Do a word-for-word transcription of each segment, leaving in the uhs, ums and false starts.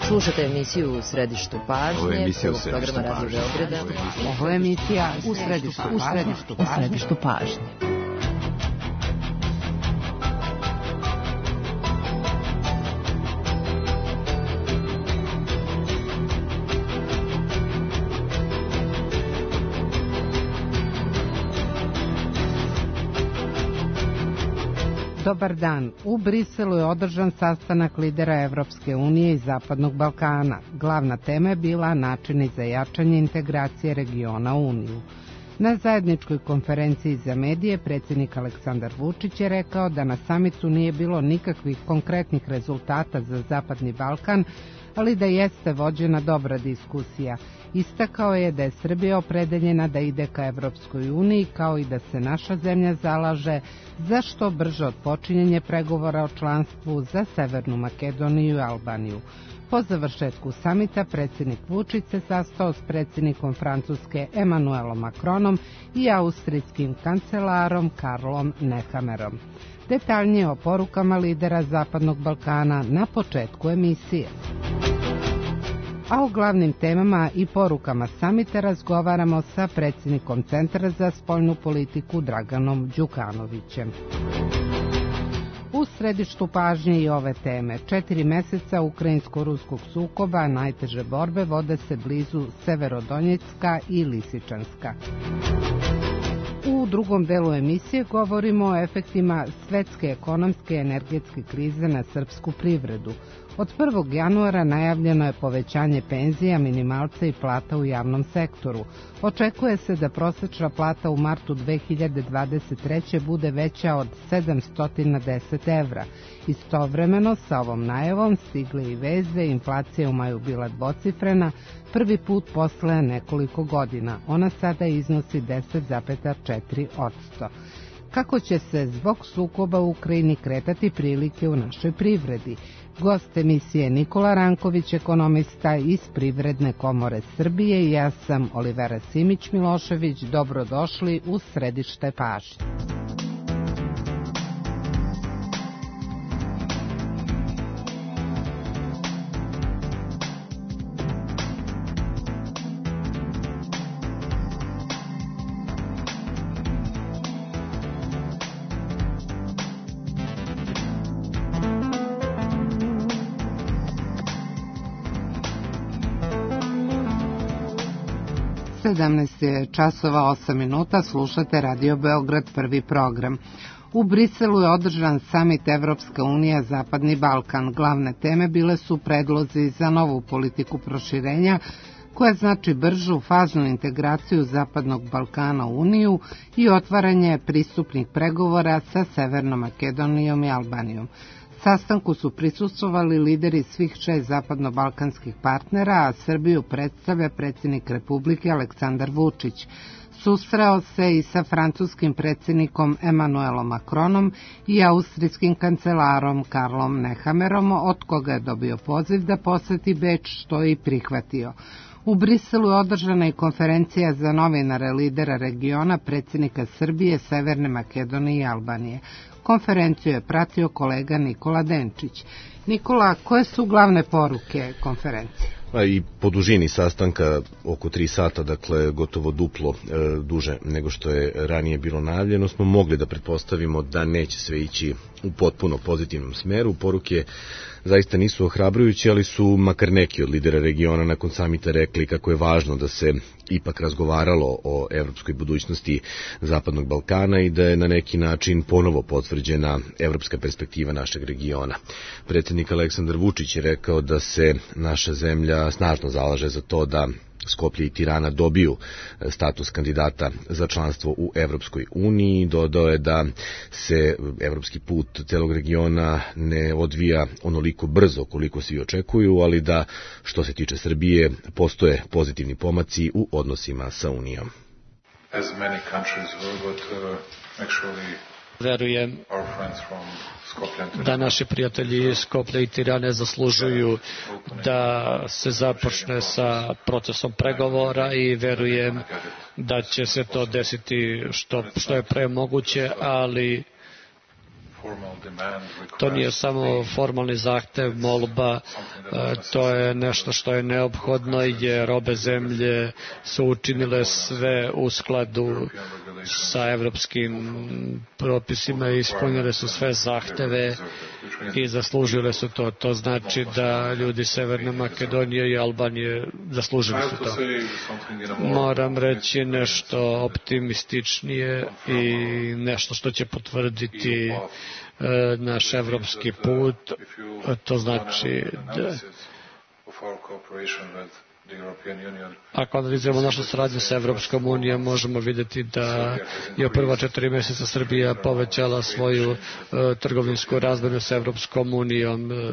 Slušate emisiju U središtu pažnje, prvog programa Radio Beograda. Ovo je emisija U središtu pažnje. U središtu pažnje. Dobar dan. U Briselu je održan sastanak lidera Evropske unije i Zapadnog Balkana. Glavna tema je bila načini za jačanje integracije regiona u Uniju. Na zajedničkoj konferenciji za medije predsjednik Aleksandar Vučić je rekao da na samitu nije bilo nikakvih konkretnih rezultata za Zapadni Balkan, ali da jeste vođena dobra diskusija. Istakao je da je Srbija opredeljena da ide ka Evropskoj uniji, kao i da se naša zemlja zalaže za što brže otpočinjanje pregovora o članstvu za Severnu Makedoniju i Albaniju. Po završetku samita predsjednik Vučić se sastao s predsjednikom Francuske Emmanuelom Macronom i austrijskim kancelarom Karlom Nehammerom. Detaljnije o porukama lidera Zapadnog Balkana na početku emisije. A o glavnim temama i porukama samita razgovaramo sa predsjednikom Centra za spoljnu politiku Draganom Đukanovićem. U središtu pažnje i ove teme. Četiri meseca ukrajinsko-ruskog sukoba, najteže borbe vode se blizu Severodonjecka i Lisičanska. U drugom delu emisije govorimo o efektima svetske ekonomske i energetske krize na srpsku privredu. Od prvog januara najavljeno je povećanje penzija, minimalca i plata u javnom sektoru. Očekuje se da prosečna plata u martu dve hiljade dvadeset treće bude veća od sedamsto deset evra. Istovremeno sa ovom najavom stigle i veze, inflacija u maju bila dvocifrena, prvi put posle nekoliko godina. Ona sada iznosi deset zarez četiri posto. Kako će se zbog sukoba u Ukrajini kretati prilike u našoj privredi? Gost emisije Nikola Ranković, ekonomista iz Privredne komore Srbije, i ja sam Olivera Simić-Milošević. Dobrodošli u središte pažnje. sedamnaest časova osam minuta, slušate Radio Beograd, prvi program. U Briselu je održan samit Evropska unija Zapadni Balkan. Glavne teme bile su predlozi za novu politiku proširenja, koja znači bržu faznu integraciju Zapadnog Balkana u Uniju i otvaranje pristupnih pregovora sa Severnom Makedonijom i Albanijom. Sastanku su prisustvovali lideri svih šest zapadno-balkanskih partnera, a Srbiju predstavlja predsjednik Republike Aleksandar Vučić. Susreo se i sa francuskim predsjednikom Emmanuelom Macronom i austrijskim kancelarom Karlom Nehammerom, od koga je dobio poziv da poseti Beč, što je i prihvatio. U Briselu je održana i konferencija za novinare lidera regiona, predsjednika Srbije, Severne Makedonije i Albanije. Konferenciju je pratio kolega Nikola Denčić. Nikola, koje su glavne poruke konferencije? A i po dužini sastanka oko tri sata, dakle gotovo duplo e, duže nego što je ranije bilo najavljeno, smo mogli da pretpostavimo da neće sve ići u potpuno pozitivnom smeru. Poruke zaista nisu ohrabrujuće, ali su makar neki od lidera regiona nakon samita rekli kako je važno da se ipak razgovaralo o evropskoj budućnosti Zapadnog Balkana i da je na neki način ponovo potvrđena evropska perspektiva našeg regiona. Predsjednik Aleksandar Vučić je rekao da se naša zemlja snažno zalaže za to da Skoplje i Tirana dobiju status kandidata za članstvo u Evropskoj uniji. Dodao je da se evropski put celog regiona ne odvija onoliko brzo koliko svi očekuju, ali da što se tiče Srbije postoje pozitivni pomaci u odnosima sa Unijom. As many countries will, but uh, actually Verujem da naši prijatelji iz Skoplja i Tirane zaslužuju da se započne sa procesom pregovora i verujem da će se to desiti što, što je pre moguće, ali To nije samo formalni zahtev, molba, to je nešto što je neophodno jer obe zemlje su učinile sve u skladu sa evropskim propisima i ispunile su sve zahteve i zaslužile su to. To znači da ljudi Severne Makedonije i Albanije zaslužili su to. Moram reći nešto optimističnije i nešto što će potvrditi naš evropski put. To znači da ako analiziramo našu saradnju sa Evropskom unijom, možemo vidjeti da je u prva četiri mjeseca Srbija povećala svoju uh, trgovinsku razmjenu sa Evropskom unijom uh,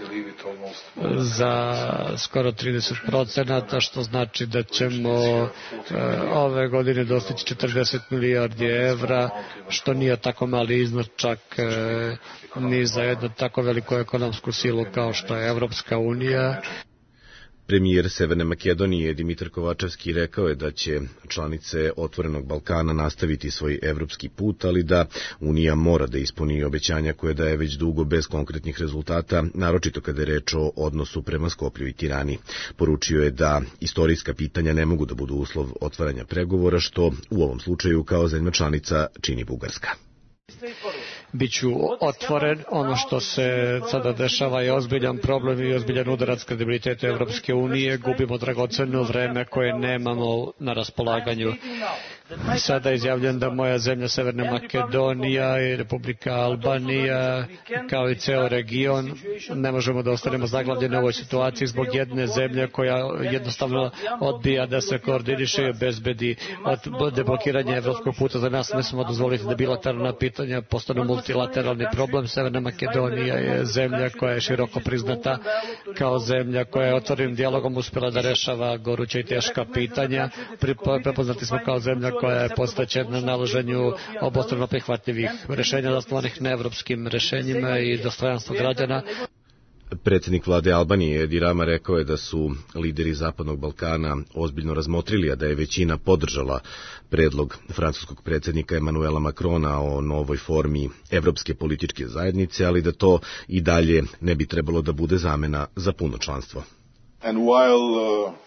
za skoro trideset procenata, što znači da ćemo uh, ove godine dostići četrdeset milijardi evra, što nije tako mali iznos čak uh, ni za jednu tako veliku ekonomsku silu kao što je Evropska unija. Premijer Severne Makedonije Dimitar Kovačevski rekao je da će članice Otvorenog Balkana nastaviti svoj evropski put, ali da Unija mora da ispuni obećanja koje daje već dugo bez konkretnih rezultata, naročito kada je reč o odnosu prema Skoplju i Tirani. Poručio je da istorijska pitanja ne mogu da budu uslov otvaranja pregovora, što u ovom slučaju kao zemlja članica čini Bugarska. Biću otvoren, ono što se sada dešava je ozbiljan problem i ozbiljan udarac kredibiliteta Evropske unije, gubimo dragoceno vreme koje nemamo na raspolaganju. Sada izjavljam da moja zemlja Severna Makedonija i Republika Albanija, kao i ceo region, ne možemo da ostanemo zaglavljeni u ovoj situaciji zbog jedne zemlje koja jednostavno odbija da se koordiniše i obezbedi od deblokiranja evropskog puta. Za nas ne smemo dozvoliti da bilateralna pitanja postanu multilateralni problem. Severna Makedonija je zemlja koja je široko priznata kao zemlja koja je otvorenim dijalogom uspjela da rešava goruća i teška pitanja. Prepoznati smo kao zemlja koja je postaćena na naloženju obostrano prihvatljivih rešenja zasnovanih na evropskim rešenjima i dostojanstvo građana. Predsjednik vlade Albanije Edi Rama rekao je da su lideri Zapadnog Balkana ozbiljno razmotrili, a da je većina podržala predlog francuskog predsjednika Emanuela Macrona o novoj formi evropske političke zajednice, ali da to i dalje ne bi trebalo da bude zamena za puno članstvo. And while, uh...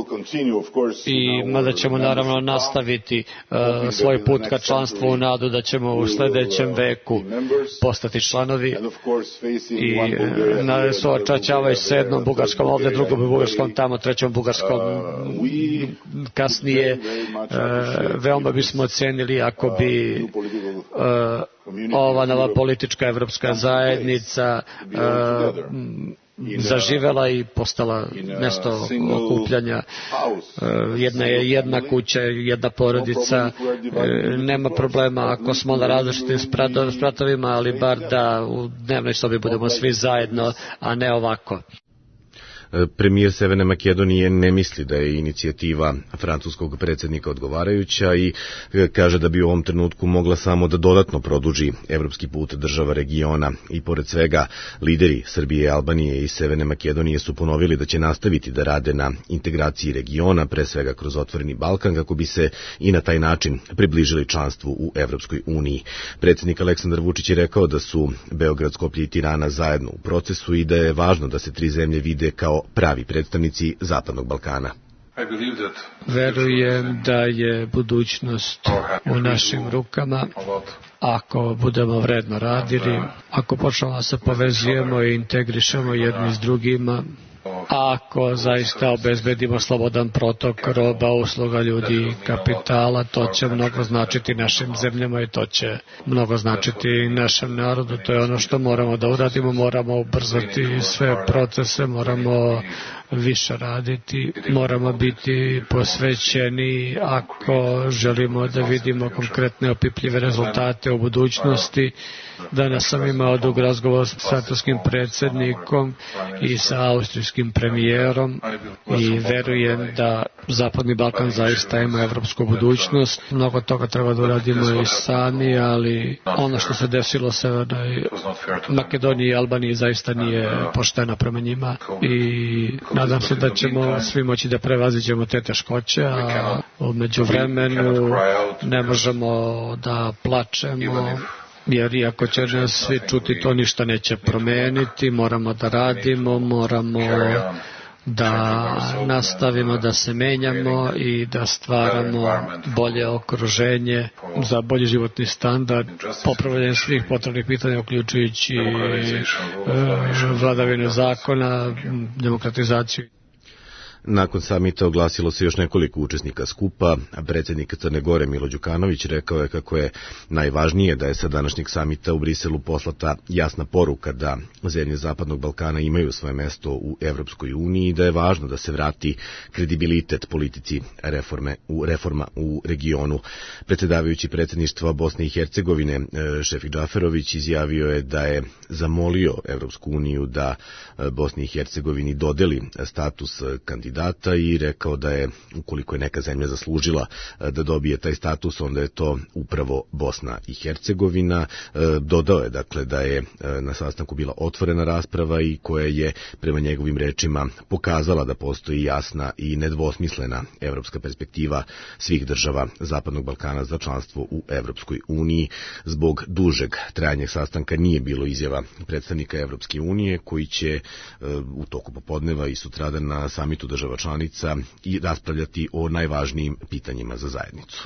I mada ćemo naravno nastaviti uh, svoj put ka članstvu u nadu da ćemo u sljedećem veku postati članovi i uh, suočavaju se jednom Bugarskom ovdje, drugom Bugarskom tamo, trećom Bugarskom kasnije. Uh, veoma bismo ocenili ako bi uh, ova nova politička evropska zajednica uh, zaživela i postala mjesto okupljanja. Jedna je jedna kuća, jedna porodica. Nema problema ako smo na različitim spratovima, ali bar da u dnevnoj sobi budemo svi zajedno, a ne ovako. Premijer Severne Makedonije ne misli da je inicijativa francuskog predsjednika odgovarajuća i kaže da bi u ovom trenutku mogla samo da dodatno produži evropski put država regiona. I pored svega, lideri Srbije, Albanije i Severne Makedonije su ponovili da će nastaviti da rade na integraciji regiona, pre svega kroz Otvoreni Balkan, kako bi se i na taj način približili članstvu u Evropskoj uniji. Predsjednik Aleksandar Vučić je rekao da su Beograd, Skoplje i Tirana zajedno u procesu i da je važno da se tri zemlje vide kao pravi predstavnici Zapadnog Balkana. Verujem da je budućnost u našim rukama ako budemo vredno radili, ako počnemo da se povezujemo i integrišemo jedni s drugima, ako zaista obezbedimo slobodan protok roba, usluga, ljudi i kapitala, to će mnogo značiti našim zemljama i to će mnogo značiti našem narodu. To je ono što moramo da uradimo, moramo ubrzati sve procese, moramo više raditi, moramo biti posvećeni ako želimo da vidimo konkretne opipljive rezultate u budućnosti. Danas sam imao dug razgovor s francuskim predsjednikom i sa austrijskim premijerom i verujem da Zapadni Balkan zaista ima evropsku budućnost. Mnogo toga treba da uradimo i sami, ali ono što se desilo Severnoj Makedoniji i Albaniji zaista nije pošteno prema njima i nadam se da ćemo svi moći da prevaziđemo te teškoće, a u međuvremenu ne možemo da plačemo jer iako će nas svi čuti, to ništa neće promeniti, moramo da radimo, moramo da nastavimo da se menjamo i da stvaramo bolje okruženje za bolji životni standard, popravljanje svih potrebnih pitanja, uključujući vladavinu zakona, demokratizaciju. Nakon samita oglasilo se još nekoliko učesnika skupa, a predsjednik Crne Gore Milo Đukanović rekao je kako je najvažnije da je sa današnjeg samita u Briselu poslata jasna poruka da zemlje Zapadnog Balkana imaju svoje mesto u Evropskoj uniji i da je važno da se vrati kredibilitet politici reforme u reforma u regionu. Predsjedavajući predsjedništva Bosne i Hercegovine Šefik Džaferović izjavio je da je zamolio Evropsku uniju da Bosni i Hercegovini dodeli status kandidata i rekao da je, ukoliko je neka zemlja zaslužila da dobije taj status, onda je to upravo Bosna i Hercegovina. Dodao je, dakle, da je na sastanku bila otvorena rasprava i koja je, prema njegovim rečima, pokazala da postoji jasna i nedvosmislena evropska perspektiva svih država Zapadnog Balkana za članstvo u Evropskoj uniji. Zbog dužeg trajanja sastanka nije bilo izjava predstavnika Evropske unije, koji će u toku popodneva i sutradan na samitu država članica i raspravljati o najvažnijim pitanjima za zajednicu.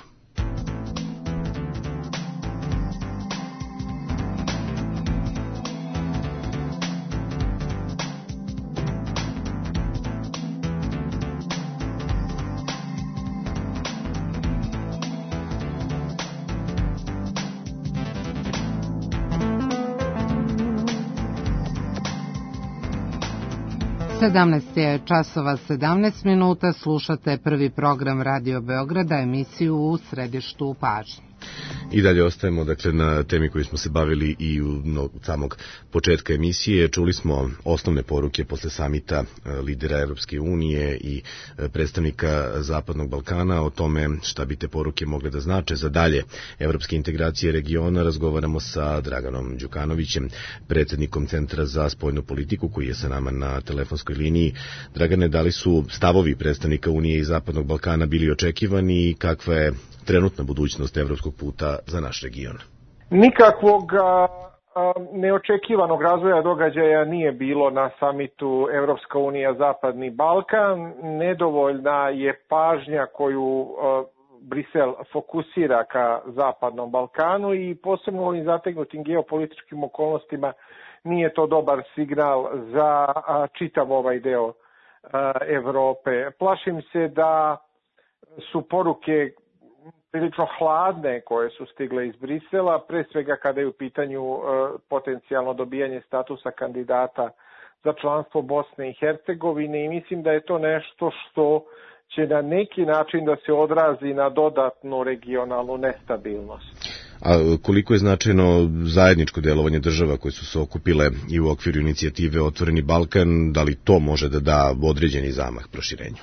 sedamnaest je časova sedamnaest minuta, slušate prvi program Radio Beograda, emisiju U središtu pažnje. I dalje ostajemo, dakle, na temi koju smo se bavili i u no, samog početka emisije. Čuli smo osnovne poruke posle samita lidera Evropske unije i predstavnika Zapadnog Balkana o tome šta bi te poruke mogle da znače za dalje evropske integracije regiona. Razgovaramo sa Draganom Đukanovićem, predsjednikom Centra za spoljnu politiku, koji je sa nama na telefonskoj liniji. Dragane, da li su stavovi predstavnika Unije i Zapadnog Balkana bili očekivani i kakva je trenutna budućnost evropskog puta za naš region? Nikakvog a, a, neočekivanog razvoja događaja nije bilo na samitu Evropska unija Zapadni Balkan. Nedovoljna je pažnja koju a, Brisel fokusira ka Zapadnom Balkanu i posebno u ovim zategnutim geopolitičkim okolnostima nije to dobar signal za a, čitav ovaj deo a, Evrope. Plašim se da su poruke prilično hladne koje su stigle iz Brisela, pre svega kada je u pitanju e, potencijalno dobijanje statusa kandidata za članstvo Bosne i Hercegovine i mislim da je to nešto što će na neki način da se odrazi na dodatnu regionalnu nestabilnost. A koliko je značajno zajedničko delovanje država koje su se okupile i u okviru inicijative Otvoreni Balkan, da li to može da da određeni zamah proširenju?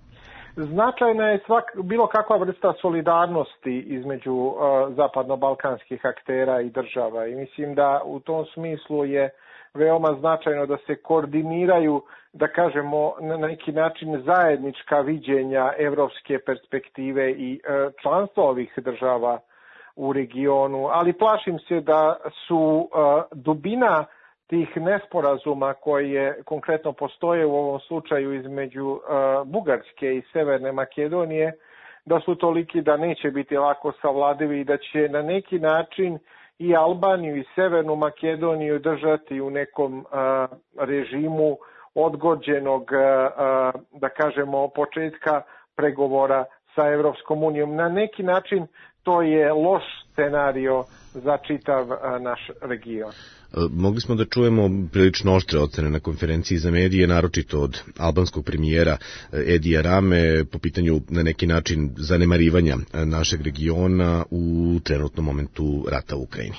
Značajna je svak, bilo kakva vrsta solidarnosti između uh, zapadno-balkanskih aktera i država i mislim da u tom smislu je veoma značajno da se koordiniraju, da kažemo, na neki način zajednička viđenja evropske perspektive i uh, članstva ovih država u regionu, ali plašim se da su uh, dubina tih nesporazuma koje konkretno postoje u ovom slučaju između uh, Bugarske i Severne Makedonije, da su toliki da neće biti lako savladivi i da će na neki način i Albaniju i Severnu Makedoniju držati u nekom uh, režimu odgođenog, uh, da kažemo, početka pregovora sa Evropskom unijom. Na neki način to je loš scenario za čitav uh, naš region. Mogli smo da čujemo prilično oštre ocene na konferenciji za medije, naročito od albanskog premijera Edija Rame po pitanju na neki način zanemarivanja našeg regiona u trenutnom momentu rata u Ukrajini.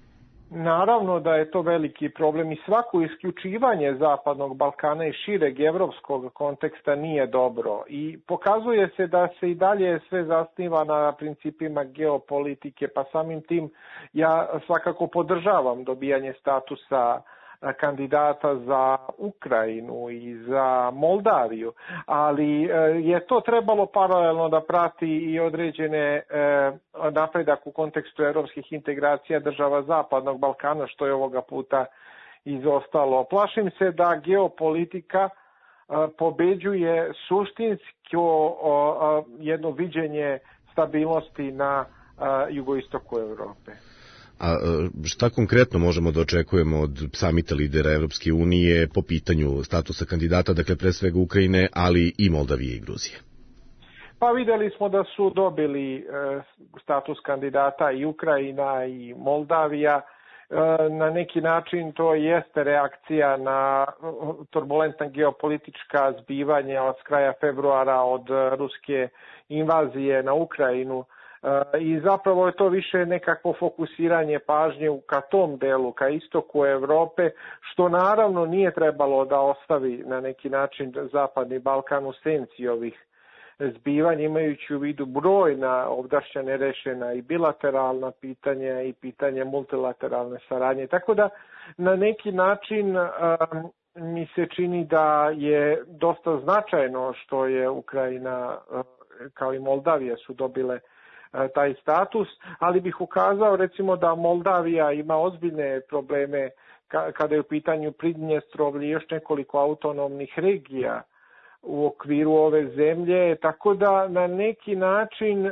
Naravno da je to veliki problem i svako isključivanje Zapadnog Balkana i šireg evropskog konteksta nije dobro i pokazuje se da se i dalje sve zasniva na principima geopolitike, pa samim tim ja svakako podržavam dobijanje statusa kandidata za Ukrajinu i za Moldaviju, ali je to trebalo paralelno da prati i određene napredak u kontekstu evropskih integracija država Zapadnog Balkana, što je ovoga puta izostalo. Plašim se da geopolitika pobeđuje suštinsko jedno viđenje stabilnosti na jugoistoku Evrope. A šta konkretno možemo da očekujemo od samita lidera Evropske unije po pitanju statusa kandidata, dakle pre svega Ukrajine, ali i Moldavije i Gruzije? Pa videli smo da su dobili status kandidata i Ukrajina i Moldavija. Na neki način to jeste reakcija na turbulentna geopolitička zbivanja od kraja februara, od ruske invazije na Ukrajinu. I zapravo je to više nekakvo fokusiranje pažnje ka tom delu, ka istoku Evrope, što naravno nije trebalo da ostavi na neki način Zapadni Balkan u senci ovih zbivanja, imajući u vidu brojna ovdašnja nerešena i bilateralna pitanja i pitanje multilateralne saradnje. Tako da na neki način um, mi se čini da je dosta značajno što je Ukrajina uh, kao i Moldavija su dobile taj status, ali bih ukazao recimo da Moldavija ima ozbiljne probleme kada je u pitanju Pridnjestrovlje i još nekoliko autonomnih regija u okviru ove zemlje, tako da na neki način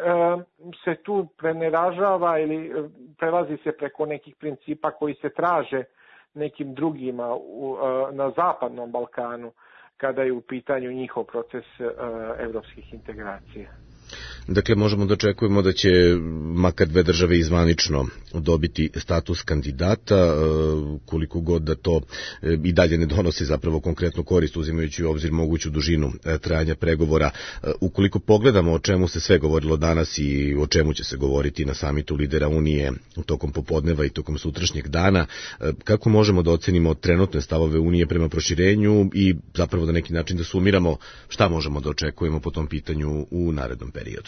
se tu preneražava ili prelazi se preko nekih principa koji se traže nekim drugima na Zapadnom Balkanu kada je u pitanju njihov proces evropskih integracija. Dakle, možemo da očekujemo da će makar dve države izvanično dobiti status kandidata, koliko god da to i dalje ne donosi zapravo konkretnu korist, uzimajući u obzir moguću dužinu trajanja pregovora. Ukoliko pogledamo o čemu se sve govorilo danas i o čemu će se govoriti na samitu lidera Unije tokom popodneva i tokom sutrašnjeg dana, kako možemo da ocenimo trenutne stavove Unije prema proširenju i zapravo da neki način da sumiramo šta možemo da očekujemo po tom pitanju u narednom periodu?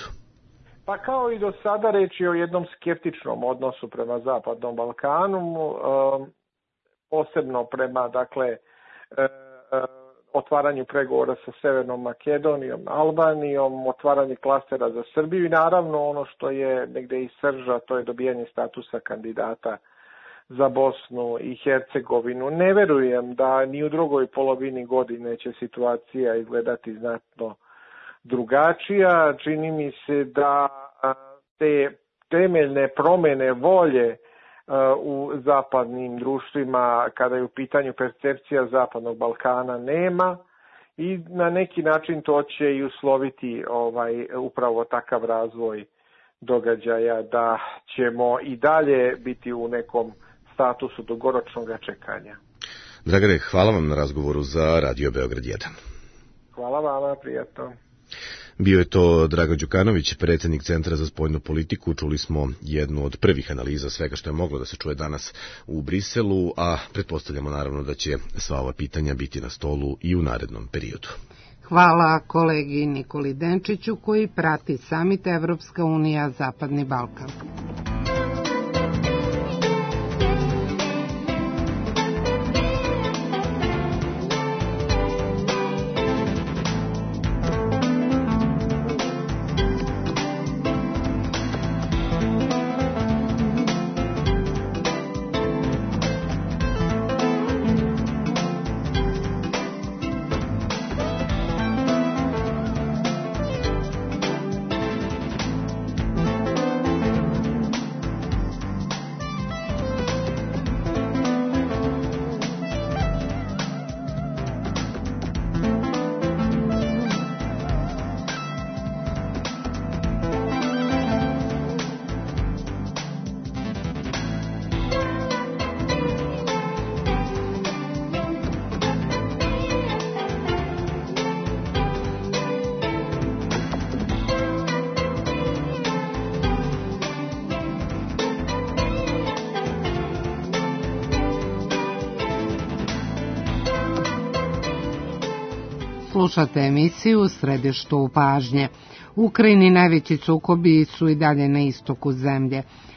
Pa kao i do sada reč je o jednom skeptičnom odnosu prema Zapadnom Balkanu, posebno prema dakle otvaranju pregovora sa Severnom Makedonijom, Albanijom, otvaranje klastera za Srbiju i naravno ono što je negde i srža, to je dobijanje statusa kandidata za Bosnu i Hercegovinu. Ne verujem da ni u drugoj polovini godine će situacija izgledati znatno drugačija. Čini mi se da te temeljne promene volje u zapadnim društvima kada je u pitanju percepcija Zapadnog Balkana nema i na neki način to će i usloviti ovaj, upravo takav razvoj događaja da ćemo i dalje biti u nekom statusu dugoročnog čekanja. Dragane, hvala vam na razgovoru za Radio Beograd jedan. Hvala vama, prijatno. Bio je to Dragan Đukanović, predsjednik Centra za spoljnu politiku. Čuli smo jednu od prvih analiza svega što je moglo da se čuje danas u Briselu, a pretpostavljamo naravno da će sva ova pitanja biti na stolu i u narednom periodu. Hvala kolegi Nikoli Denčiću koji prati samit Evropska unija Zapadni Balkan. Slušate emisiju u središtu pažnje. U Ukrajini najveći sukobi su i dalje na istoku zemlje.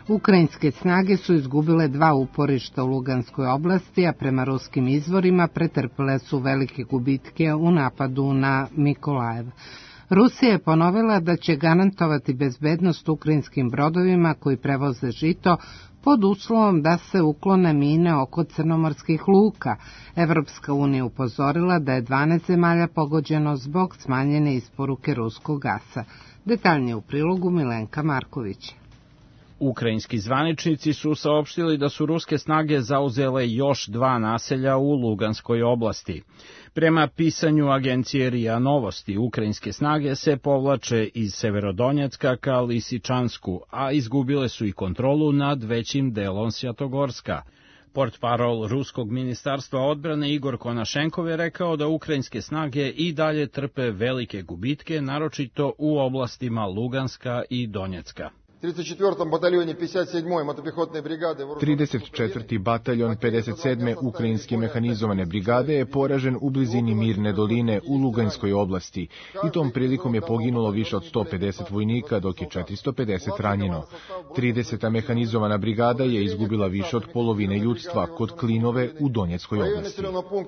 Ukrajinske snage su izgubile dva uporišta u Luganskoj oblasti, a prema ruskim izvorima pretrpile su velike gubitke u napadu na Mikolajev. Rusija je ponovila da će garantovati bezbednost ukrajinskim brodovima koji prevoze žito pod uslovom da se uklone mine oko crnomorskih luka. Evropska unija upozorila da je dvanaest zemalja pogođeno zbog smanjene isporuke ruskog gasa. Detaljnije u prilogu Milenka Marković. Ukrajinski zvaničnici su saopštili da su ruske snage zauzele još dva naselja u Luganskoj oblasti. Prema pisanju agencije R I A Novosti, ukrajinske snage se povlače iz Severodonjecka ka Lisičansku, a izgubile su i kontrolu nad većim delom Svjatogorska. Portparol Ruskog ministarstva odbrane Igor Konašenkov je rekao da ukrajinske snage i dalje trpe velike gubitke, naročito u oblastima Luganska i Donjecka. trideset četvrti bataljon pedeset sedme ukrajinske mehanizovane brigade je poražen u blizini Mirne doline u Luganskoj oblasti i tom prilikom je poginulo više od sto pedeset vojnika, dok je četiristo pedeset ranjeno. trideseta mehanizovana brigada je izgubila više od polovine ljudstva kod Klinove u Donjeckoj oblasti.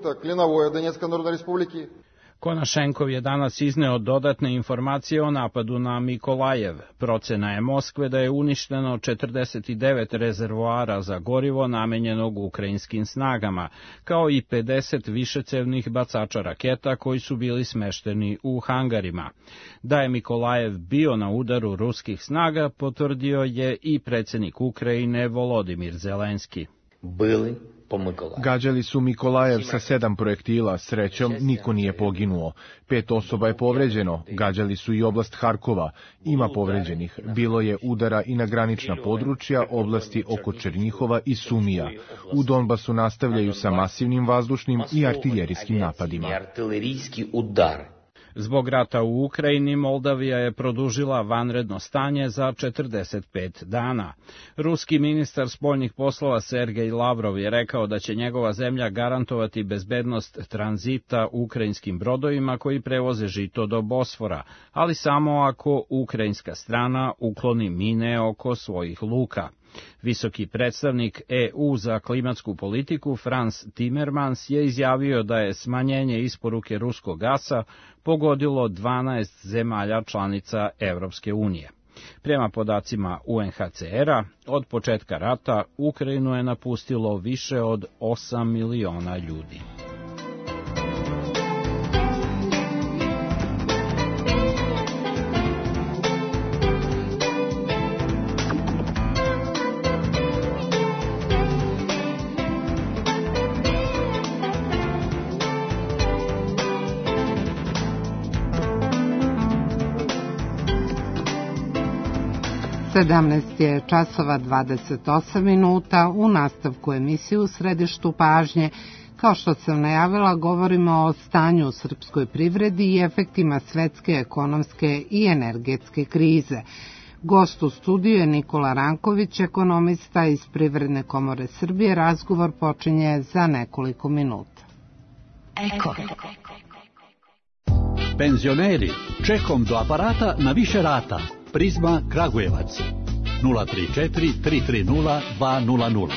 Konašenkov je danas izneo dodatne informacije o napadu na Mikolajev. Procena je Moskve da je uništeno četrdeset devet rezervoara za gorivo namenjenog ukrajinskim snagama, kao i pedeset višecevnih bacača raketa koji su bili smešteni u hangarima. Da je Mikolajev bio na udaru ruskih snaga, potvrdio je i predsjednik Ukrajine Volodimir Zelenski. Bili Gađali su Mikolajev sa sedam projektila, srećom niko nije poginuo. Pet osoba je povređeno, gađali su i oblast Harkova, ima povređenih. Bilo je udara i na granična područja, oblasti oko Černjihova i Sumija. U Donbasu nastavljaju sa masivnim vazdušnim i artiljerijskim napadima. Zbog rata u Ukrajini, Moldavija je produžila vanredno stanje za četrdeset pet dana. Ruski ministar spoljnih poslova Sergej Lavrov je rekao da će njegova zemlja garantovati bezbednost tranzita ukrajinskim brodovima koji prevoze žito do Bosfora, ali samo ako ukrajinska strana ukloni mine oko svojih luka. Visoki predstavnik E U za klimatsku politiku Frans Timmermans je izjavio da je smanjenje isporuke ruskog gasa pogodilo dvanaest zemalja članica Evropske unije. Prema podacima U N H C R-a, od početka rata Ukrajinu je napustilo više od osam miliona ljudi. sedamnaest je časova dvadeset osam minuta. U nastavku emisije U središtu pažnje, kao što sam najavila, govorimo o stanju u srpskoj privredi i efektima svetske ekonomske i energetske krize. Gost u studiju je Nikola Ranković, ekonomista iz Privredne komore Srbije. Razgovor počinje za nekoliko minuta. Eko. Penzioneri, čekom do aparata na više rata. Prizma Kragujevac nula tri četiri tri tri nula dva nula nula.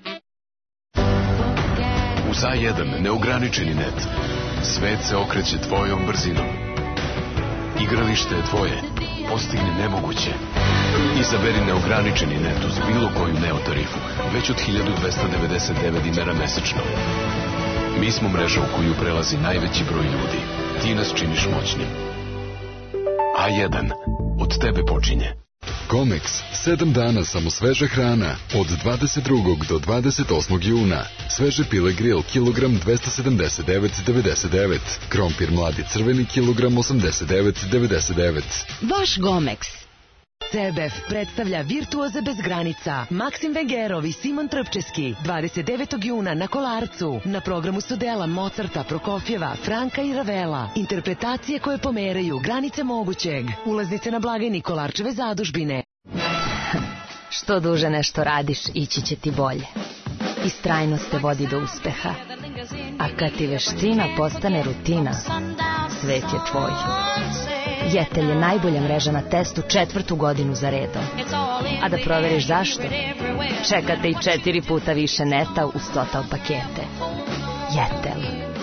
Uz A jedan neograničeni net. Svet se okreće tvojom brzinom. Igralište je tvoje. Postigni nemoguće. Izaberi neograničeni net uz bilo koju Neo tarifu. Već od hiljadu dvesta devedeset devet dinara mesečno. Mi smo mreža u koju prelazi najveći broj ljudi. Ti nas činiš moćnim. A jedan. Od tebe počinje. Comex, sedam dana samo sveža hrana, od dvadeset drugog do dvadeset osmog juna. Sveže pile grill, kilogram dvesta sedamdeset devet devedeset devet. Krompir mladi crveni, kilogram osamdeset devet devedeset devet. Vaš Gomex. C B F predstavlja Virtuoze bez granica. Maksim Vengerov i Simon Trpčeski. dvadeset devetog juna na Kolarcu. Na programu su dela Mozarta, Prokofjeva, Franka i Ravela. Interpretacije koje pomeraju granice mogućeg. Ulaznice na blagajni Kolarčeve zadužbine. Što duže nešto radiš, ići će ti bolje. Istrajnost te vodi do uspeha. A kad ti veština postane rutina, svet je tvoj. Jetel je najbolja mreža na testu četvrtu godinu za redom. A da proveriš zašto? Čekate i četiri puta više neta uz Total pakete. Jetel.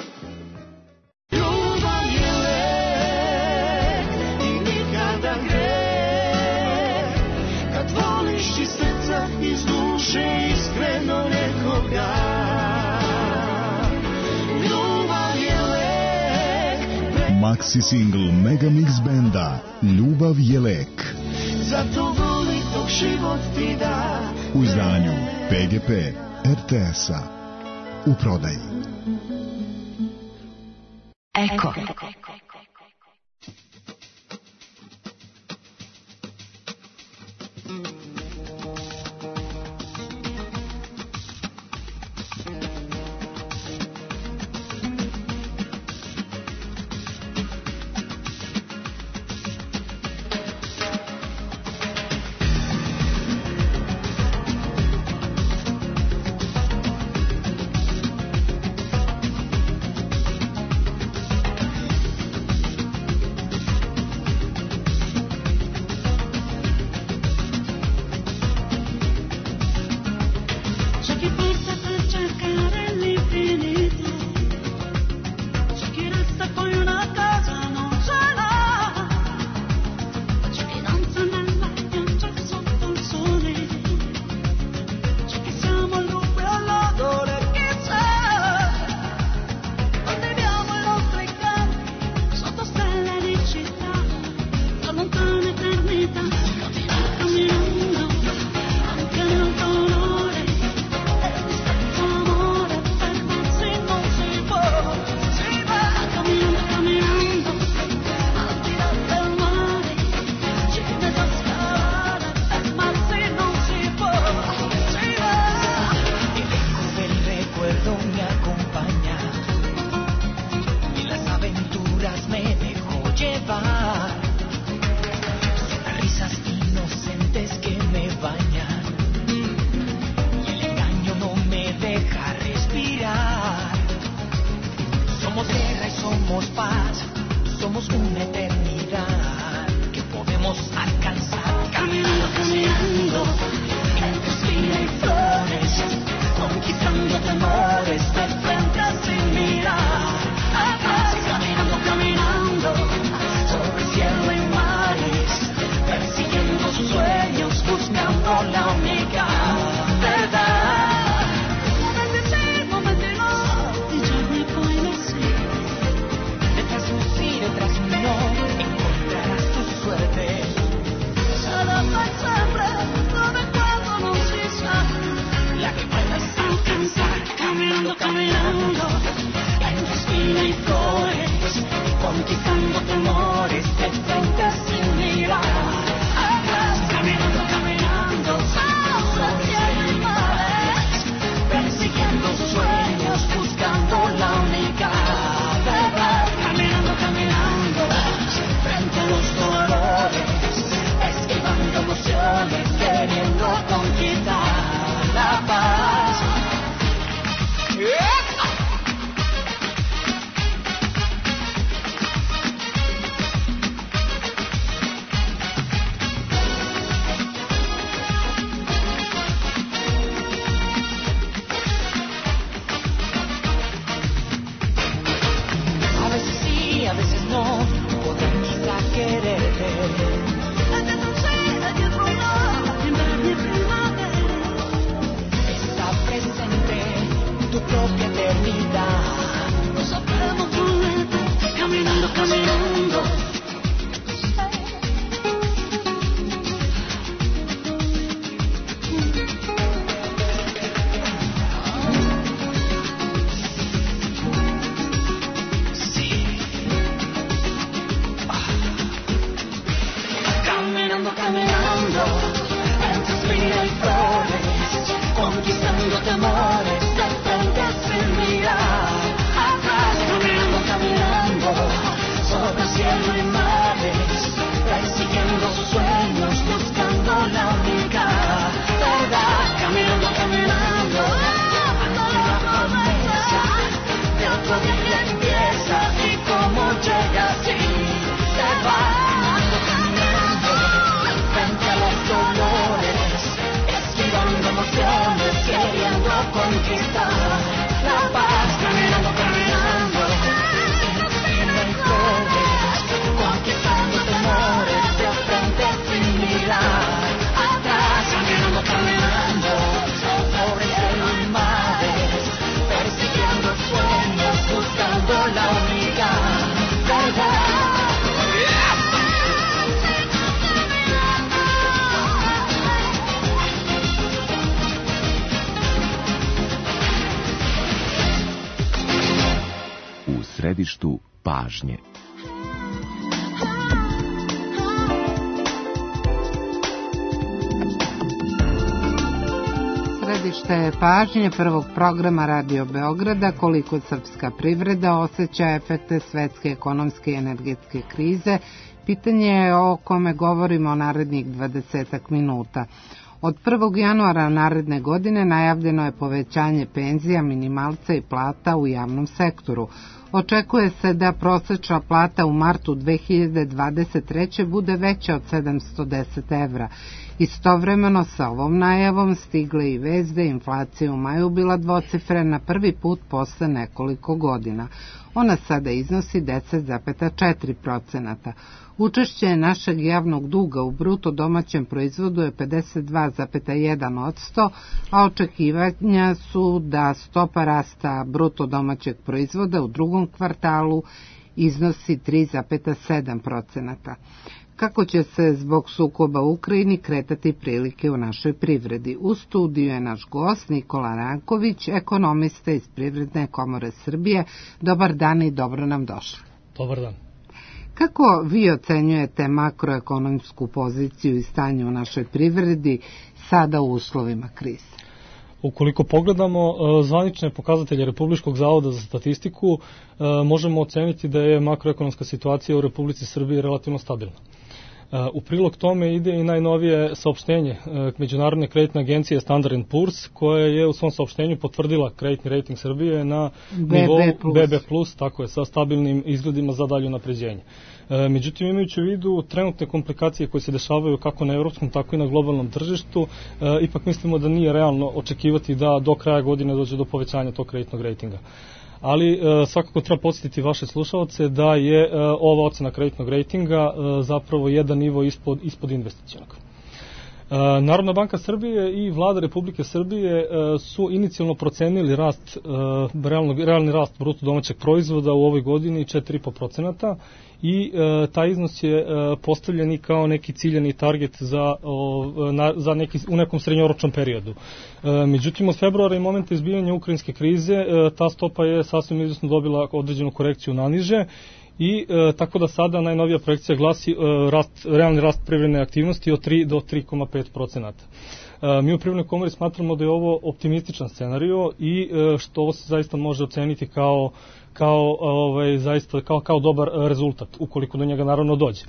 Maxi single Megamix benda Ljubav je lek. Zato voli dok život ti da. U izdanju P G P R T S-a. U prodaji. Eko. Cielo y mar. središtu pažnje. Središte pažnje prvog programa Radio Beograda, koliko srpska privreda osjeća efekte svetske ekonomske i energetske krize, pitanje je o kome govorimo narednih dvadesetak minuta. Od prvog januara naredne godine najavljeno je povećanje penzija, minimalca i plata u javnom sektoru. Očekuje se da prosečna plata u martu dve hiljade dvadeset treće bude veća od sedamsto deset evra. Istovremeno sa ovom najavom stigle i vest da je inflacija u maju bila dvocifrena prvi put posle nekoliko godina. Ona sada iznosi deset zarez četiri posto. Učešće našeg javnog duga u bruto domaćem proizvodu je pedeset dva zarez jedan posto, a očekivanja su da stopa rasta bruto domaćeg proizvoda u drugom kvartalu iznosi tri zarez sedam posto. Kako će se zbog sukoba u Ukrajini kretati prilike u našoj privredi? U studiju je naš gost Nikola Ranković, ekonomista iz Privredne komore Srbije. Dobar dan i dobro nam došli. Dobar dan. Kako vi ocenjujete makroekonomsku poziciju i stanje u našoj privredi sada u uslovima krize? Ukoliko pogledamo zvanične pokazatelje Republičkog zavoda za statistiku, možemo oceniti da je makroekonomska situacija u Republici Srbiji relativno stabilna. U prilog tome ide i najnovije saopštenje Međunarodne kreditne agencije Standard and Poor's, koja je u svom saopštenju potvrdila kreditni rating Srbije na nivou B B plus, tako je, sa stabilnim izgledima za dalje unapređenje. Međutim, imajući u vidu trenutne komplikacije koje se dešavaju kako na evropskom, tako i na globalnom tržištu, ipak mislimo da nije realno očekivati da do kraja godine dođe do povećanja tog kreditnog ratinga. Ali e, svakako treba podsjetiti vaše slušalce da je e, ova ocena kreditnog ratinga e, zapravo jedan nivo ispod, ispod investicionog. E, Narodna banka Srbije i Vlada Republike Srbije e, su inicijalno procenili rast, e, realno, realni rast bruto domaćeg proizvoda u ovoj godini četiri zarez pet posto i e, taj iznos je e, postavljen i kao neki ciljani target za, o, na, za neki, u nekom srednjoročnom periodu. E, međutim, od februara i momenta izbijanja ukrajinske krize, e, ta stopa je sasvim izvesno dobila određenu korekciju naniže i e, tako da sada najnovija projekcija glasi e, rast, realni rast privredne aktivnosti od tri do tri zarez pet posto. Mi u Privrednoj komori smatramo da je ovo optimističan scenario i e, što ovo se zaista može oceniti kao kao ovaj zaista kao kao dobar rezultat ukoliko do njega naravno dođe. E,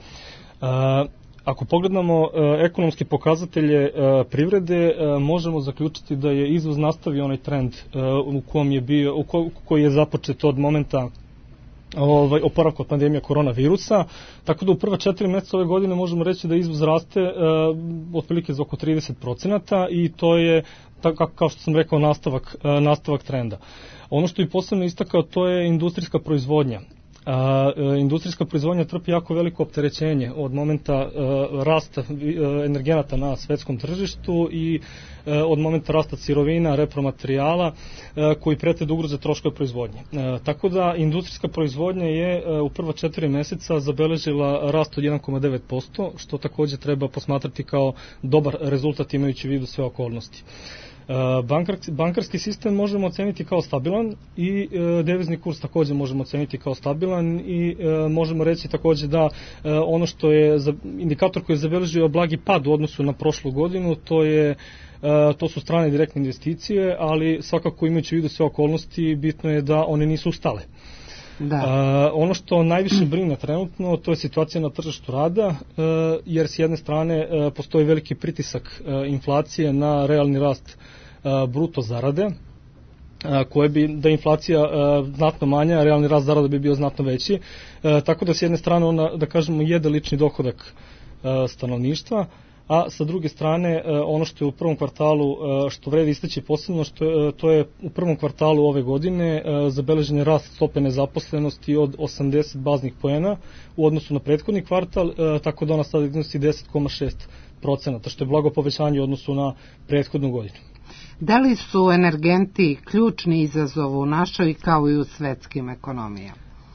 ako pogledamo e, ekonomske pokazatelje e, privrede, e, možemo zaključiti da je izvoz nastavio onaj trend e, u kom je bio u ko, koji je započet od momenta ovaj oporavka od pandemije koronavirusa, tako da u prva četiri meseca ove godine možemo reći da izvoz raste e, otprilike za oko trideset posto i to je tako kao što sam rekao nastavak e, nastavak trenda. Ono što je posebno istakao, to je industrijska proizvodnja. A, e, industrijska proizvodnja trpi jako veliko opterećenje od momenta e, rasta e, energenata na svetskom tržištu i e, od momenta rasta sirovina, repromaterijala e, koji prete da ugroze troškove proizvodnje. E, tako da industrijska proizvodnja je e, u prva četiri meseca zabeležila rast od jedan zarez devet posto, što takođe treba posmatrati kao dobar rezultat imajući u vidu sve okolnosti. Bankarski, bankarski sistem možemo oceniti kao stabilan i e, devizni kurs takođe možemo oceniti kao stabilan i e, možemo reći takođe da e, ono što je za, indikator koji je zabeležio blagi pad u odnosu na prošlu godinu, to je e, to su strane direktne investicije, ali svakako imajući u vidu sve okolnosti, bitno je da one nisu ustale. Da. Uh, ono što najviše brine trenutno, to je situacija na tržištu rada, uh, jer s jedne strane uh, postoji veliki pritisak uh, inflacije na realni rast uh, bruto zarade, uh, koje bi, da inflacija uh, znatno manja, realni rast zarada bi bio znatno veći, uh, tako da s jedne strane ona, da kažemo, jede lični dohodak uh, stanovništva, a sa druge strane ono što je u prvom kvartalu, što vredi istaći posebno, što to je u prvom kvartalu ove godine zabeležen je rast stope nezaposlenosti od osamdeset baznih poena u odnosu na prethodni kvartal, tako da ona sada iznosi deset zarez šest posto, što je blago povećanje u odnosu na prethodnu godinu. Da li su energenti ključni izazov u našoj kao i u svetskim ekonomijama?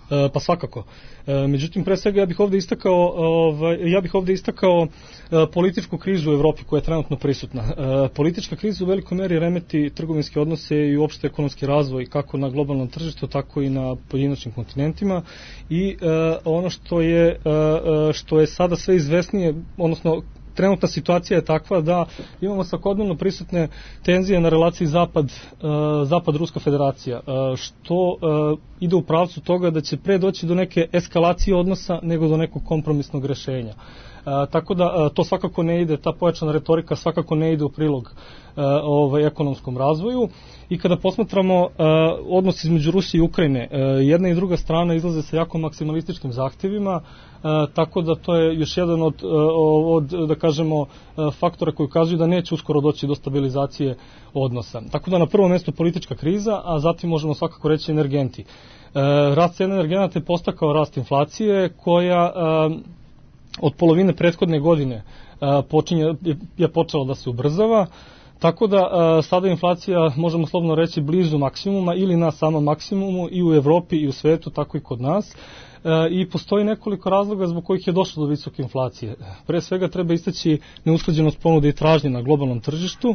Pa svakako. Međutim, pre svega ja bih ovde istakao, ovaj, ja bih ovde istakao političku krizu u Evropi koja je trenutno prisutna. Politička kriza u velikoj meri remeti trgovinske odnose i uopšte ekonomski razvoj kako na globalnom tržištu, tako i na pojedinačnim kontinentima i ono što je, što je sada sve izvesnije, odnosno trenutna situacija je takva da imamo svakodnevno prisutne tenzije na relaciji Zapad, uh, Zapad-Ruska federacija, uh, što uh, ide u pravcu toga da će pre doći do neke eskalacije odnosa nego do nekog kompromisnog rešenja. Uh, tako da uh, to svakako ne ide, ta pojačana retorika svakako ne ide u prilog uh, ovaj, ekonomskom razvoju. I kada posmatramo uh, odnos između Rusije i Ukrajine, uh, jedna i druga strana izlaze sa jako maksimalističkim zahtjevima, uh, tako da to je još jedan od, uh, od da kažemo, uh, faktora koji ukazuju da neće uskoro doći do stabilizacije odnosa. Tako da na prvom mjestu politička kriza, a zatim možemo svakako reći energenti. Uh, rast cena energenata je postakao rast inflacije koja uh, od polovine prethodne godine uh, počinje, je počela da se ubrzava. Tako da a, sada inflacija, možemo slobodno reći, blizu maksimuma ili na samom maksimumu i u Evropi i u svetu, tako i kod nas. E, I postoji nekoliko razloga zbog kojih je došlo do visoke inflacije. Pre svega treba istaći neusklađenost ponude i tražnje na globalnom tržištu. E,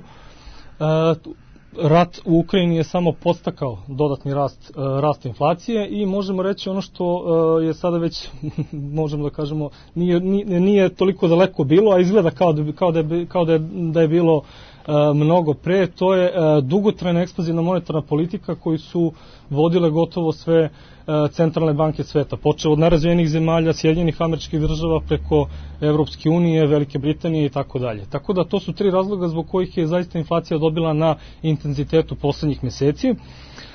rat u Ukrajini je samo podstakao dodatni rast, e, rast inflacije i možemo reći ono što e, je sada već, možemo da kažemo, nije, nije, nije toliko daleko bilo, a izgleda kao da, kao da, je, kao da, je, da je bilo Uh, mnogo pre, to je uh, dugotrajna ekspanzivna monetarna politika koju su vodile gotovo sve uh, centralne banke sveta, počeo od nerazvijenih zemalja, Sjedinjenih Američkih Država preko Evropske unije, Velike Britanije i tako dalje. Tako da to su tri razloga zbog kojih je zaista inflacija dobila na intenzitetu poslednjih meseci. Uh,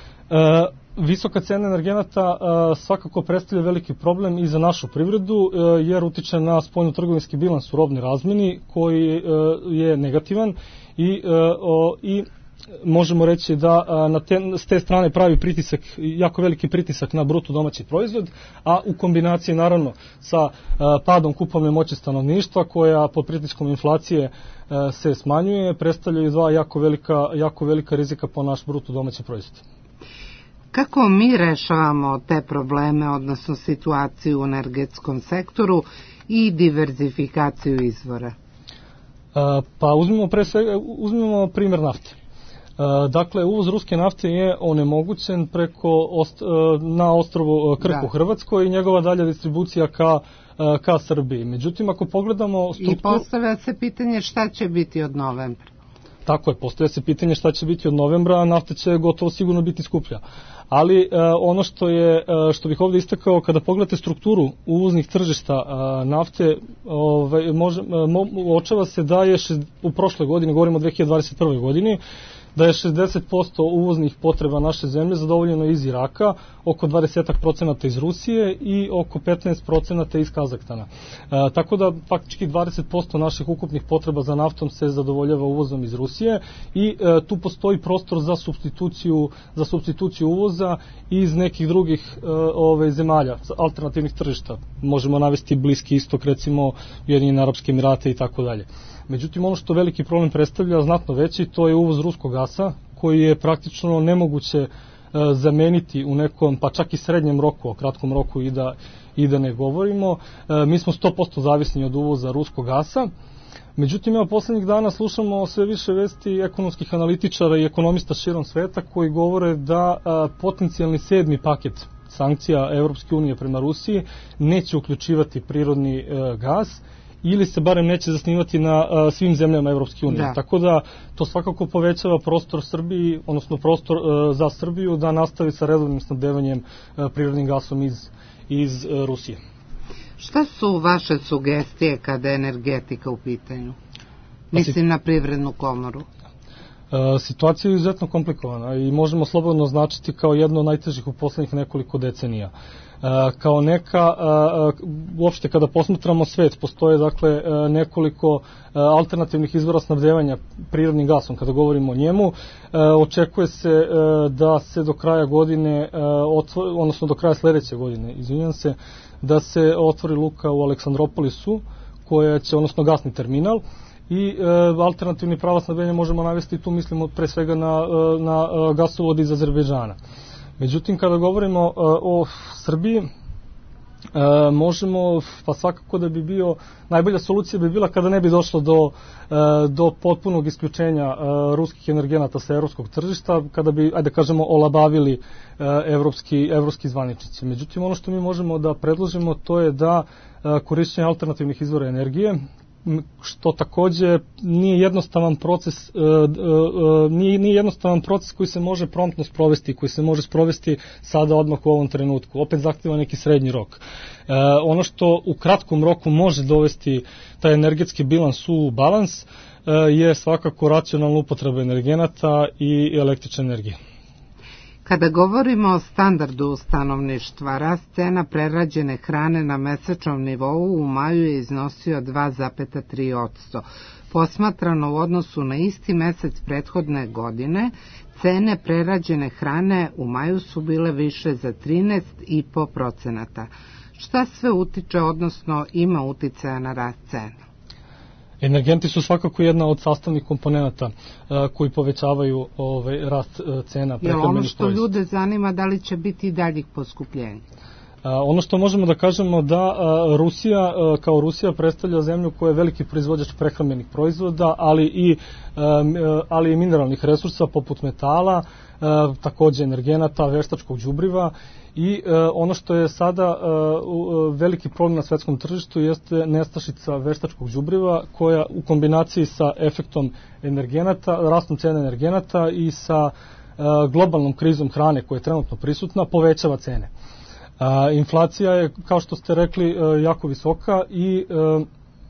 Visoka cena energenata uh, svakako predstavlja veliki problem i za našu privredu, uh, jer utiče na spoljno-trgovinski bilans u robnoj razmeni koji uh, je negativan i, uh, o, i možemo reći da uh, na te, s te strane pravi pritisak, jako veliki pritisak na bruto domaći proizvod, a u kombinaciji naravno sa uh, padom kupovne moći stanovništva koja pod pritiskom inflacije uh, se smanjuje, predstavljaju dva jako velika, jako velika rizika po naš bruto domaći proizvod. Kako mi rešavamo te probleme, odnosno situaciju u energetskom sektoru i diverzifikaciju izvora? Pa uzmimo pre svega, uzmimo primjer nafte. Dakle, uvoz ruske nafte je onemogućen preko ost, na ostrovu Krk u Hrvatskoj i njegova dalja distribucija ka, ka Srbiji. Međutim, ako pogledamo strukturu... I postavlja se pitanje šta će biti od novembra. Tako je, postavlja se pitanje šta će biti od novembra, a nafta će gotovo sigurno biti skuplja. Ali e, ono što je e, što bih ovdje istakao, kada pogledate strukturu uvoznih tržišta e, nafte, ovaj može mo, uočava se da je šest, u prošloj godini, govorimo o dve hiljade dvadeset prve godini, da je šezdeset posto uvoznih potreba naše zemlje zadovoljeno iz Iraka, oko dvadeset procenata iz Rusije i oko petnaest procenata iz Kazahstana. E, tako da faktički dvadeset posto naših ukupnih potreba za naftom se zadovoljava uvozom iz Rusije i e, tu postoji prostor za supstituciju za supstituciju uvoza iz nekih drugih e, ove zemalja, alternativnih tržišta. Možemo navesti Bliski istok, recimo Ujedinjene Arapske Emirate i tako dalje. Međutim, ono što veliki problem predstavlja, znatno veći, to je uvoz ruskog gasa, koji je praktično nemoguće e, zameniti u nekom, pa čak i srednjem roku, o kratkom roku i da, i da ne govorimo. E, mi smo sto posto zavisni od uvoza ruskog gasa. Međutim, evo, poslednjih dana slušamo sve više vesti ekonomskih analitičara i ekonomista širom sveta koji govore da a, potencijalni sedmi paket sankcija Evropske unije prema Rusiji neće uključivati prirodni e, gas, ili se barem neće zasnivati na a, svim zemljama Evropske unije. Da. Tako da to svakako povećava prostor Srbiji, odnosno prostor a, za Srbiju da nastavi sa redovnim snabdevanjem a, prirodnim gasom iz, iz a, Rusije. Šta su vaše sugestije kada je energetika u pitanju? Mislim na Privrednu komoru. A, situacija je izuzetno komplikovana i možemo slobodno označiti kao jedno od najtežih u poslednjih nekoliko decenija. Uh, kao neka, uh, uopšte kada posmatramo svet, postoje dakle uh, nekoliko uh, alternativnih izvora snabdevanja prirodnim gasom. Kada govorimo o njemu, uh, očekuje se uh, da se do kraja godine, uh, otvori, odnosno do kraja sledeće godine, izvinjam se, da se otvori luka u Aleksandropolisu, koja će, odnosno gasni terminal, i e, alternativni pravac snabdevanja možemo navesti, tu mislimo pre svega na, na gasovod iz Azerbejdžana. Međutim, kada govorimo uh, o Srbiji, E, možemo, pa svakako da bi bio, najbolja solucija bi bila kada ne bi došlo do, e, do potpunog isključenja e, ruskih energenata sa evropskog tržišta, kada bi, ajde kažemo, olabavili e, evropski, evropski zvaničnici. Međutim, ono što mi možemo da predložimo, to je da e, korišćenje alternativnih izvora energije, što takođe nije jednostavan proces, nije, nije jednostavan proces koji se može promptno sprovesti, koji se može sprovesti sada odmah u ovom trenutku. Opet zahteva neki srednji rok. Ono što u kratkom roku može dovesti taj energetski bilans u balans je svakako racionalna upotreba energenata i električne energije. Kada govorimo o standardu stanovništva, rast cena prerađene hrane na mesečnom nivou u maju je iznosio dva zarez tri posto. Posmatrano u odnosu na isti mesec prethodne godine, cene prerađene hrane u maju su bile više za trinaest zarez pet posto. Šta sve utiče, odnosno ima uticaja na rast cena? Energenti su svakako jedna od sastavnih komponenata uh, koji povećavaju ovaj, rast uh, cena prehrambenih proizvoda. Ono što ljude zanima, da li će biti i daljih poskupljenja? Uh, ono što možemo da kažemo da uh, Rusija, uh, kao Rusija, predstavlja zemlju koja je veliki proizvođač prehrambenih proizvoda, ali i, uh, ali i mineralnih resursa poput metala, uh, takođe energenata, veštačkog đubriva. I e, ono što je sada e, veliki problem na svetskom tržištu jeste nestašica veštačkog đubriva, koja u kombinaciji sa efektom energenata, rastom cene energenata i sa e, globalnom krizom hrane koja je trenutno prisutna, povećava cene. E, inflacija je, kao što ste rekli, e, jako visoka i e,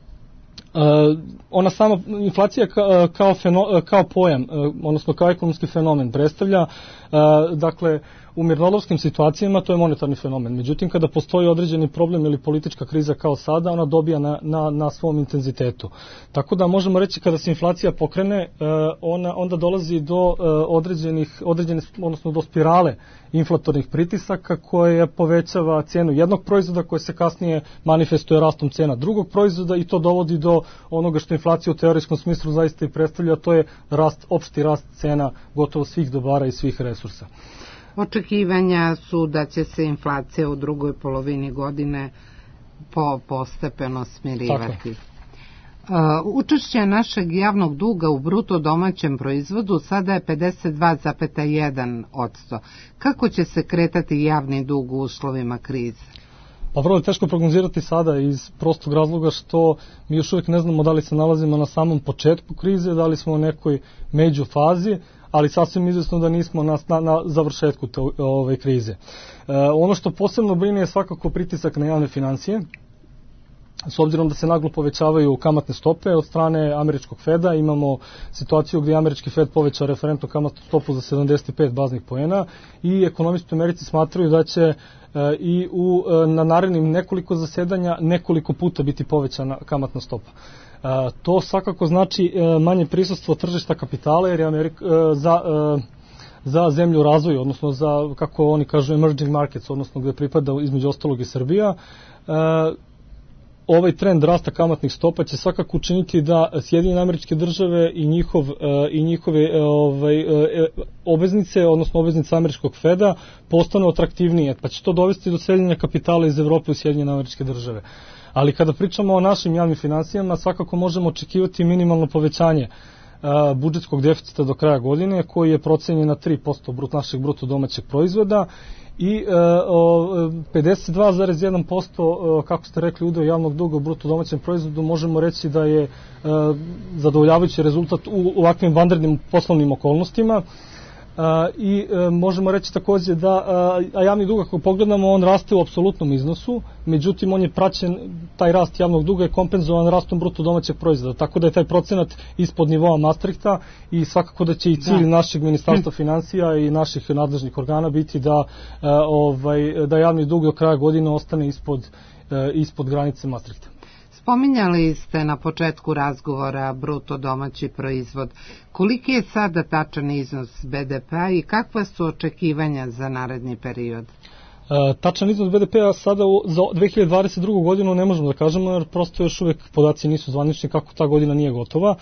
e, ona sama inflacija ka, kao, feno, kao pojam, e, odnosno kao ekonomski fenomen predstavlja, e, dakle, u mirnodopskim situacijama to je monetarni fenomen. Međutim, kada postoji određeni problem ili politička kriza kao sada, ona dobija na, na, na svom intenzitetu. Tako da možemo reći, kada se inflacija pokrene, ona onda dolazi do određenih, određene, odnosno do spirale inflatornih pritisaka koje povećava cijenu jednog proizvoda, koje se kasnije manifestuje rastom cena drugog proizvoda, i to dovodi do onoga što inflacija u teorijskom smislu zaista i predstavlja, to je rast, opšti rast cena gotovo svih dobara i svih resursa. Očekivanja su da će se inflacija u drugoj polovini godine po, postepeno smirivati. Uh, učešće našeg javnog duga u bruto domaćem proizvodu sada je pedeset dva zarez jedan posto. Kako će se kretati javni dug u uslovima krize? Pa vrlo je teško prognozirati sada iz prostog razloga što mi još uvijek ne znamo da li se nalazimo na samom početku krize, da li smo u nekoj među fazi, ali sasvim izvjesno da nismo na, na, na završetku te, ove krize. E, ono što posebno brine je svakako pritisak na javne financije, s obzirom da se naglo povećavaju kamatne stope od strane američkog Feda. Imamo situaciju gdje američki Fed poveća referentnu kamatnu stopu za sedamdeset pet baznih poena i ekonomisti u Americi smatraju da će e, i u, e, na narednim nekoliko zasedanja nekoliko puta biti povećana kamatna stopa. E, to svakako znači e, manje prisustvo tržišta kapitala, jer je Amerika, e, za, e, za zemlju u razvoju, odnosno za, kako oni kažu, emerging markets, odnosno gdje pripada između ostalog i Srbija, e, ovaj trend rasta kamatnih stopa će svakako učiniti da Sjedinjene Američke Države i njihov i njihove ovaj obveznice, odnosno obveznice američkog Feda, postanu atraktivnije, pa će to dovesti do seljenja kapitala iz Evrope u Sjedinjene Američke Države. Ali kada pričamo o našim javnim finansijama, svakako možemo očekivati minimalno povećanje budžetskog deficita do kraja godine, koji je procenjen na tri posto brut, našeg bruto domaćeg proizvoda, i pedeset dva zarez jedan posto, kako ste rekli, udeo javnog duga u bruto domaćem proizvodu, možemo reći da je zadovoljavajući rezultat u ovakvim vanrednim poslovnim okolnostima. I možemo reći takođe da, a javni dug, ako pogledamo, on raste u apsolutnom iznosu, međutim on je praćen, taj rast javnog duga je kompenzovan rastom bruto domaćeg proizvoda, tako da je taj procenat ispod nivoa Maastrichta, i svakako da će i cilj da. našeg ministarstva financija i naših nadležnih organa biti da, ovaj, da javni dug do kraja godine ostane ispod, ispod granice Maastrichta. Spominjali ste na početku razgovora bruto domaći proizvod. Koliki je sada tačan iznos be de pe-a i kakva su očekivanja za naredni period? E, tačan iznos be de pe-a sada u, za dve hiljade dvadeset drugu godinu ne možemo da kažemo, jer prosto još uvijek podaci nisu zvanični, kako ta godina nije gotova.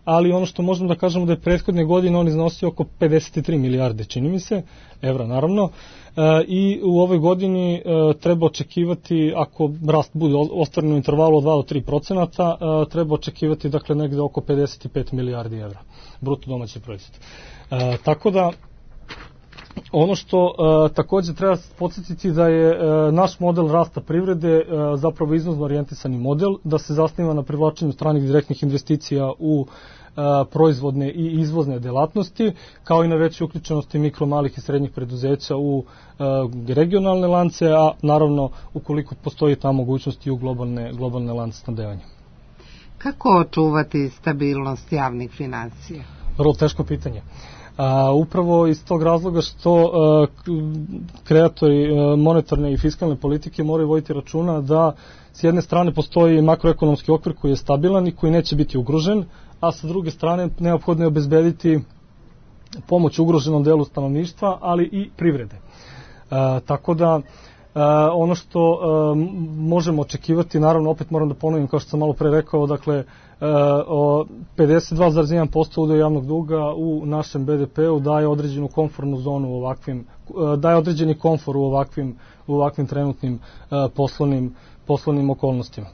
ali ono što možemo da kažemo da je prethodne godine on iznosio oko pedeset tri milijarde, čini mi se, evra naravno, i u ovoj godini treba očekivati, ako rast bude ostvaren u intervalu od dva do tri procenata, treba očekivati dakle negde oko pedeset pet milijardi evra, bruto domaći proizvod. Tako da, ono što uh, takođe treba podsjetiti da je uh, naš model rasta privrede uh, zapravo izvozno orijentisani model, da se zasniva na privlačenju stranih direktnih investicija u uh, proizvodne i izvozne delatnosti, kao i na većoj uključenosti mikro, malih i srednjih preduzeća u uh, regionalne lance, a naravno ukoliko postoji ta mogućnost i u globalne, globalne lance snabdevanja. Kako očuvati stabilnost javnih financija? Vrlo teško pitanje. A, upravo iz tog razloga što a, kreatori a, monetarne i fiskalne politike moraju voditi računa da s jedne strane postoji makroekonomski okvir koji je stabilan i koji neće biti ugrožen, a sa druge strane neophodno je obezbediti pomoć ugroženom delu stanovništva, ali i privrede. A, tako da Uh, ono što uh, možemo očekivati, naravno opet moram da ponovim kao što sam malo pre rekao, dakle uh, o pedeset dva zarez jedan posto udio javnog duga u našem be de pe-u daje određenu komfortnu zonu u ovakvim, uh, daje određeni komfor u ovakvim, u ovakvim trenutnim uh, poslovnim, poslovnim okolnostima.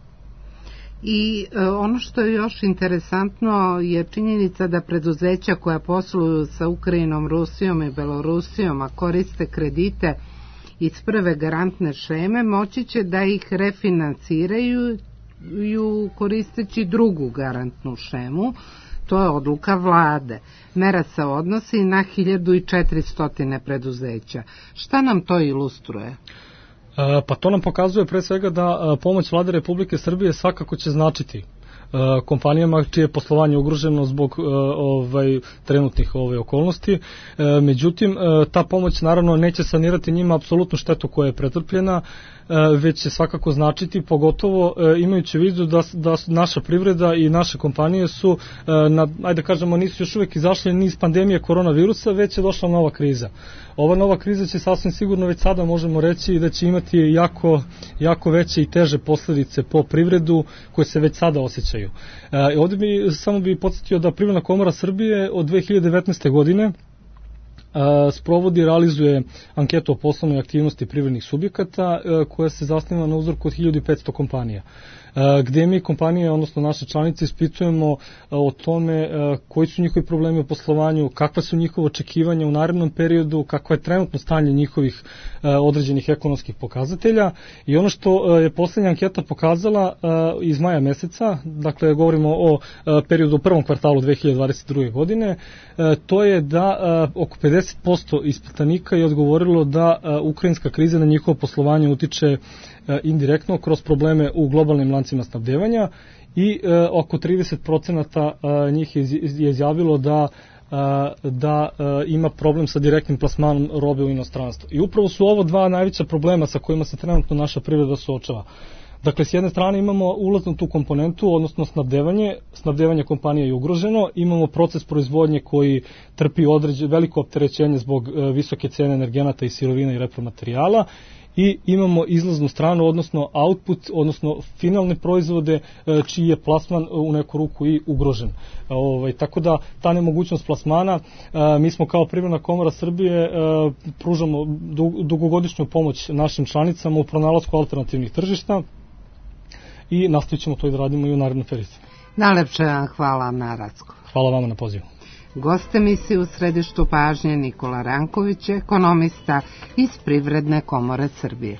I e, ono što je još interesantno je činjenica da preduzeća koja posluju sa Ukrajinom, Rusijom i Belorusijom, a koriste kredite iz prve garantne šeme, moći će da ih refinansiraju koristeći drugu garantnu šemu. To je odluka vlade. Mera se odnosi na hiljadu četiristo preduzeća. Šta nam to ilustruje? Pa to nam pokazuje pre svega da pomoć vlade Republike Srbije svakako će značiti kompanijama čije je poslovanje ugroženo zbog ovaj trenutnih ove okolnosti. Međutim, ta pomoć naravno neće sanirati njima apsolutnu štetu koja je pretrpljena, već će svakako značiti, pogotovo imajući u vidu da, da naša privreda i naše kompanije su, na, ajde kažemo, nisu još uvijek izašli ni iz pandemije koronavirusa, već je došla nova kriza. Ova nova kriza će sasvim sigurno već sada možemo reći da će imati jako, jako veće i teže posljedice po privredu koje se već sada osjećaju. E, ovdje bi, samo bi podsjetio da Privredna komora Srbije od dve hiljade devetnaeste. godine sprovodi i realizuje anketu o poslovnoj aktivnosti privrednih subjekata koja se zasniva na uzorku od hiljadu petsto kompanija, gde mi kompanije, odnosno naše članice, ispitujemo o tome koji su njihovi problemi u poslovanju, kakva su njihova očekivanja u narednom periodu, kakvo je trenutno stanje njihovih određenih ekonomskih pokazatelja. I ono što je poslednja anketa pokazala iz maja meseca, dakle govorimo o periodu u prvom kvartalu dve hiljade dvadeset druge. godine, to je da oko pedeset posto ispitanika je odgovorilo da ukrajinska kriza na njihovo poslovanje utiče indirektno kroz probleme u globalnim lancima snabdevanja i e, oko trideset procenata e, njih je izjavilo da, e, da e, ima problem sa direktnim plasmanom robe u inostranstvo. I upravo su ovo dva najveća problema sa kojima se trenutno naša privreda suočava. Dakle, s jedne strane imamo ulaznu tu komponentu, odnosno snabdevanje, snabdevanje kompanije je ugroženo, imamo proces proizvodnje koji trpi određe, veliko opterećenje zbog e, visoke cene energenata i sirovina i repromaterijala, i imamo izlaznu stranu, odnosno output, odnosno finalne proizvode čiji je plasman u neku ruku i ugrožen. Ovaj, tako da ta nemogućnost plasmana, mi smo kao Privredna komora Srbije pružamo dugogodišnju pomoć našim članicama u pronalasku alternativnih tržišta i nastavit ćemo to i da radimo i u narednom periodu. Najlepše vam hvala na razgovor. Hvala vama na pozivu. Gost emisije u središtu pažnje Nikola Ranković, ekonomista iz Privredne komore Srbije.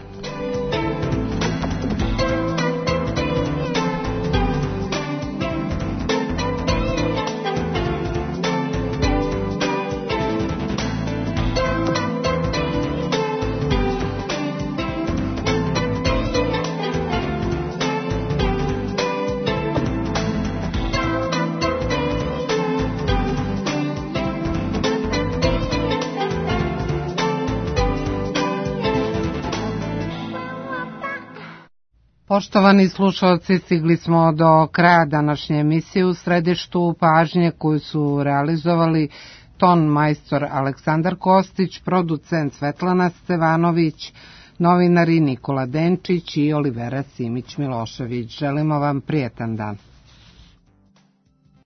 Poštovani slušalci, stigli smo do kraja današnje emisije u središtu pažnje koju su realizovali ton majstor Aleksandar Kostić, producent Svetlana Stevanović, novinari Nikola Denčić i Olivera Simić Milošević. Želimo vam prijetan dan.